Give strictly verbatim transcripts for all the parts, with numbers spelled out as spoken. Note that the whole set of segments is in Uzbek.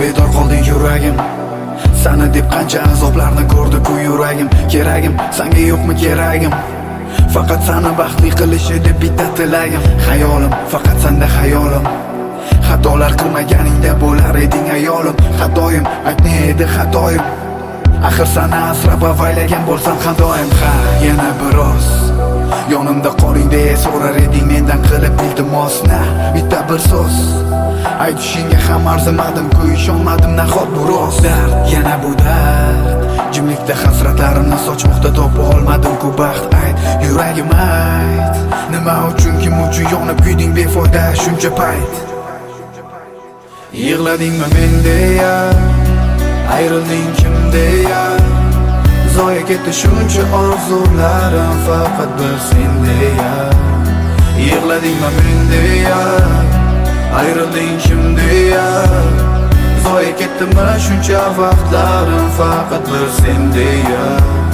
bedor qolding yuragim. Sani deb qancha azoblarni ko'rdi-ku yuragim. Keragim, senga yo'qmi keragim? Faqat seni baxtli qilish edi bitta tilagim. Xayolim, faqat senda xayolim. Xatolar qilmaganingda bo'lar eding ayolim. Xatoyim, aytma edi xatoyim. Axir seni asrab avaylagan bo'lsam ham doim. Ha, yana biroz yonimda qoling deya so'rar eding mendan qilib iltimosna. Bitta bir so'z aytishingga ham arzimadim-ku, ishonmadim nahot bu rost. Dard, yana bu dard, jimlikda hasratlarimni sochmoqda topa olmadim-ku baxt. Ayt, yuragim ayt, nima uchun, kim uchun yonib kuyding befoyda shuncha payt? Yig'ladingmi men deya, ayrilding kim deya, zoya ketdi shuncha orzularim faqat bir sen deya. Yig'ladingmi men deya, ayrilding kim deya, zoya ketdimi shuncha vaqtlarim faqat bir sen deya.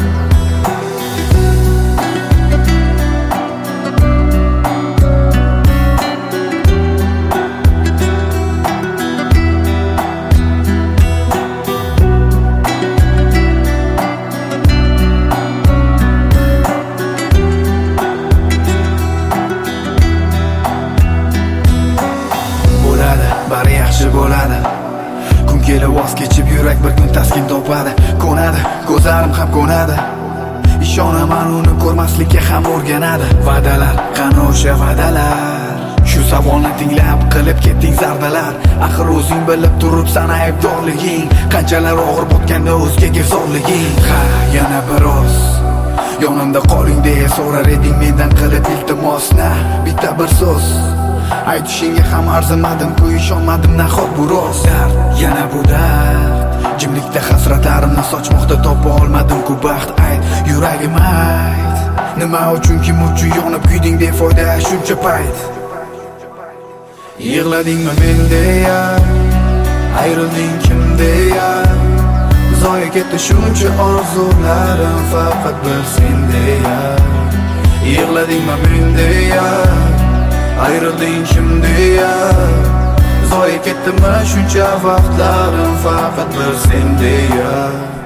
Bari yaxshi bo'ladi. Kun kelib voz kechib yurak bir kun taskin topadi. Ko'nadi, ko'zlarim ham ko'nadi. Ishonaman uni ko'rmaslikka ham o'rganadi. Va'dalar, qani o'sha va'dalar? Shu savolni tinglab qilib ketding zardalar. Axir o'zing bilib turibsan aybdorliging, qanchalar og'ir botganda o'zgaga zorliging. Ha, yana biroz yonimda qoling deya so'rar eding mendan qilib iltimosna. Bitta bir so'z aytishingga ham arzimadim-ku, ishonmadim nahot bu rost. Dard, yana bu dard, jimlikda hasratlarimni sochmoqda topa olmadim-ku baxt. Ayt, yuragim ayt, nima uchun, kim uchun yonib kuyding befoyda shuncha payt? Yig'ladingmi men deya, ayrilding kim deya, zoya ketdi shuncha orzularim faqat bir sen deya. Yig'ladingmi men deya, ayrilding kim deya, zoya ketdimi shuncha vaqtlarim faqat bir sen deya.